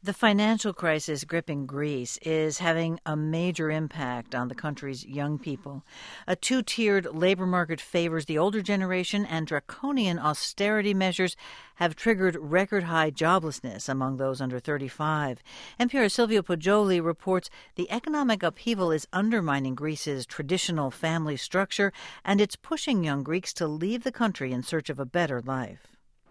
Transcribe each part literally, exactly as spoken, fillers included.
The financial crisis gripping Greece is having a major impact on the country's young people. A two-tiered labor market favors the older generation, and draconian austerity measures have triggered record-high joblessness among those under thirty-five. N P R's Silvio Poggioli reports the economic upheaval is undermining Greece's traditional family structure, and it's pushing young Greeks to leave the country in search of a better life.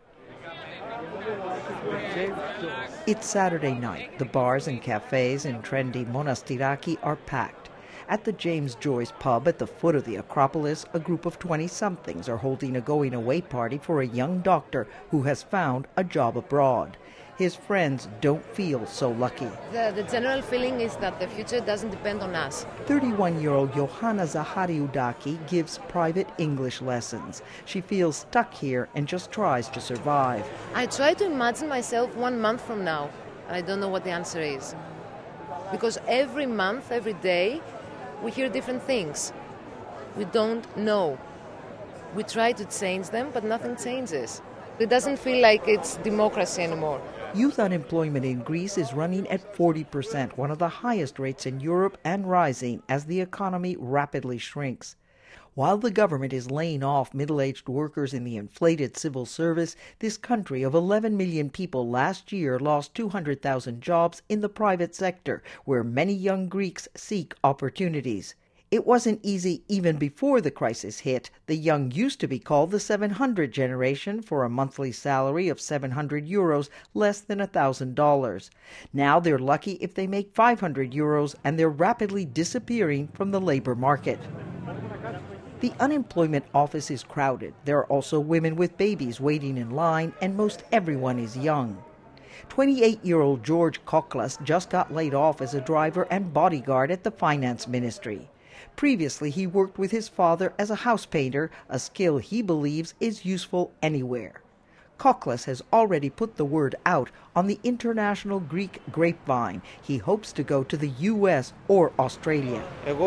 It's Saturday night. The bars and cafes in trendy Monastiraki are packed. At the James Joyce pub at the foot of the Acropolis, a group of twenty-somethings are holding a going-away party for a young doctor who has found a job abroad. His friends don't feel so lucky. The, the general feeling is that the future doesn't depend on us. thirty-one-year-old Johanna Zahariudaki gives private English lessons. She feels stuck here and just tries to survive. I try to imagine myself one month from now. I don't know what the answer is. Because every month, every day, we hear different things. We don't know. We try to change them, but nothing changes. It doesn't feel like it's democracy anymore. Youth unemployment in Greece is running at forty percent, one of the highest rates in Europe, and rising as the economy rapidly shrinks. While the government is laying off middle-aged workers in the inflated civil service, this country of eleven million people last year lost two hundred thousand jobs in the private sector, where many young Greeks seek opportunities. It wasn't easy even before the crisis hit. The young used to be called the seven hundred generation for a monthly salary of seven hundred euros, less than one thousand dollars. Now they're lucky if they make five hundred euros, and they're rapidly disappearing from the labor market. The unemployment office is crowded. There are also women with babies waiting in line, and most everyone is young. twenty-eight-year-old George Koklas just got laid off as a driver and bodyguard at the finance ministry. Previously, he worked with his father as a house painter, a skill he believes is useful anywhere. Koklas has already put the word out on the international Greek grapevine. He hopes to go to the U S or Australia. The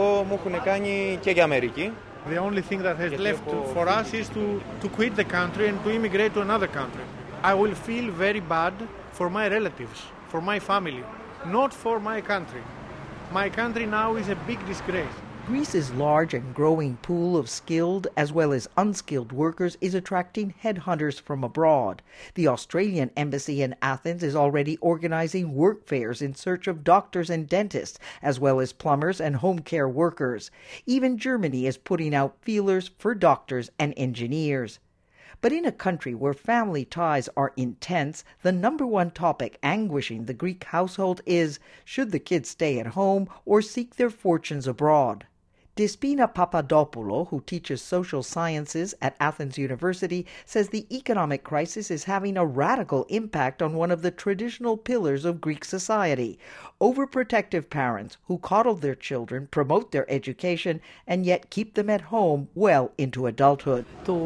only thing that has left for us is to, to quit the country and to immigrate to another country. I will feel very bad for my relatives, for my family, not for my country. My country now is a big disgrace. Greece's large and growing pool of skilled as well as unskilled workers is attracting headhunters from abroad. The Australian embassy in Athens is already organizing work fairs in search of doctors and dentists, as well as plumbers and home care workers. Even Germany is putting out feelers for doctors and engineers. But in a country where family ties are intense, the number one topic anguishing the Greek household is, should the kids stay at home or seek their fortunes abroad? Despina Papadopoulou, who teaches social sciences at Athens University, says the economic crisis is having a radical impact on one of the traditional pillars of Greek society. Overprotective parents who coddle their children, promote their education, and yet keep them at home well into adulthood.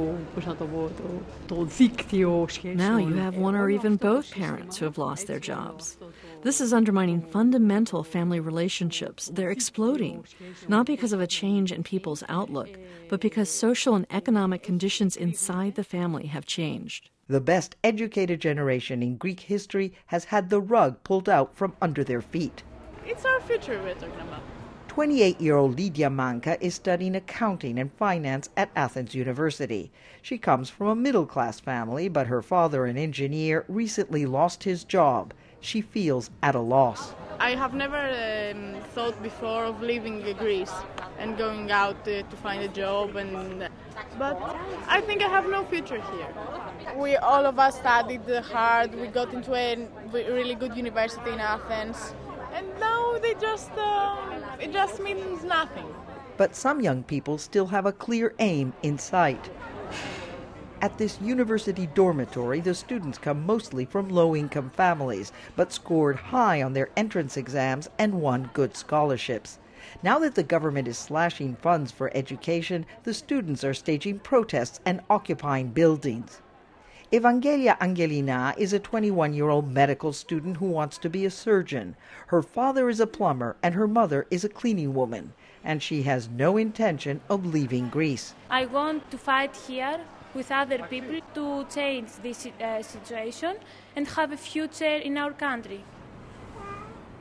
Now you have one or even both parents who have lost their jobs. This is undermining fundamental family relationships. They're exploding, not because of a change in people's outlook, but because social and economic conditions inside the family have changed. The best educated generation in Greek history has had the rug pulled out from under their feet. It's our future we're talking about. twenty-eight-year-old Lydia Manka is studying accounting and finance at Athens University. She comes from a middle-class family, but her father, an engineer, recently lost his job. She feels at a loss. I have never um, thought before of leaving Greece and going out uh, to find a job, and but I think I have no future here. We all of us studied hard. We got into a really good university in Athens, and now they just uh, it just means nothing. But some young people still have a clear aim in sight. At this university dormitory, the students come mostly from low-income families, but scored high on their entrance exams and won good scholarships. Now that the government is slashing funds for education, the students are staging protests and occupying buildings. Evangelia Angelina is a twenty-one-year-old medical student who wants to be a surgeon. Her father is a plumber and her mother is a cleaning woman, and she has no intention of leaving Greece. I want to fight here with other people to change this uh, situation and have a future in our country.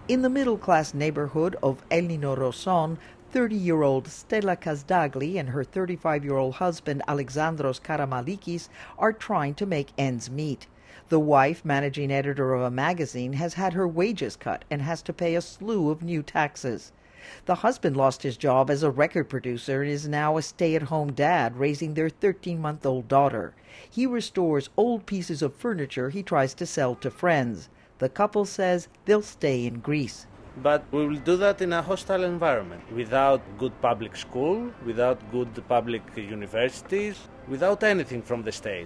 In the middle-class neighborhood of Elnino Roson, thirty-year-old Stella Kazdagli and her thirty-five-year-old husband Alexandros Karamalikis are trying to make ends meet. The wife, managing editor of a magazine, has had her wages cut and has to pay a slew of new taxes. The husband lost his job as a record producer and is now a stay-at-home dad raising their thirteen-month-old daughter. He restores old pieces of furniture he tries to sell to friends. The couple says they'll stay in Greece. But we will do that in a hostile environment, without good public school, without good public universities, without anything from the state.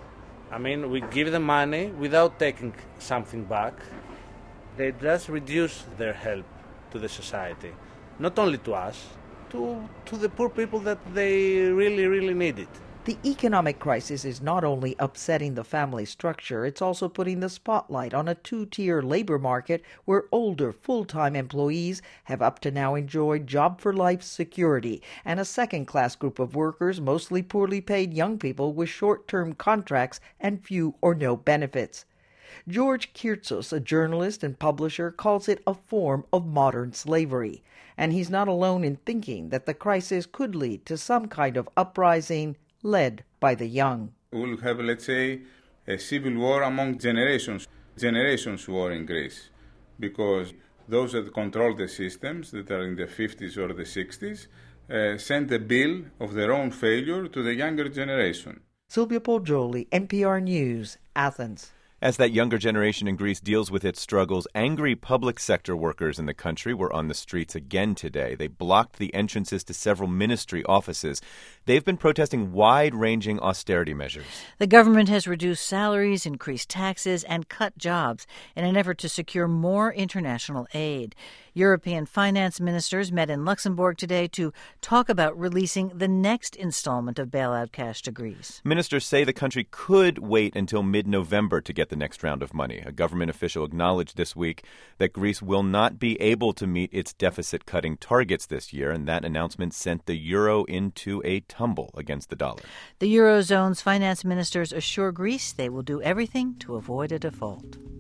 I mean, we give them money without taking something back. They just reduce their help to the society, not only to us, to, to the poor people that they really, really need it. The economic crisis is not only upsetting the family structure, it's also putting the spotlight on a two-tier labor market where older full-time employees have up to now enjoyed job-for-life security, and a second-class group of workers, mostly poorly paid young people with short-term contracts and few or no benefits. George Kirtsos, a journalist and publisher, calls it a form of modern slavery, and he's not alone in thinking that the crisis could lead to some kind of uprising led by the young. We'll have, let's say, a civil war among generations, generations war in Greece, because those that control the systems that are in the fifties or the sixties uh, send a bill of their own failure to the younger generation. Silvia Poggioli, N P R News, Athens. As that younger generation in Greece deals with its struggles, angry public sector workers in the country were on the streets again today. They blocked the entrances to several ministry offices. They've been protesting wide-ranging austerity measures. The government has reduced salaries, increased taxes, and cut jobs in an effort to secure more international aid. European finance ministers met in Luxembourg today to talk about releasing the next installment of bailout cash to Greece. Ministers say the country could wait until mid-November to get the next round of money. A government official acknowledged this week that Greece will not be able to meet its deficit-cutting targets this year, and that announcement sent the euro into a tumble against the dollar. The Eurozone's finance ministers assure Greece they will do everything to avoid a default.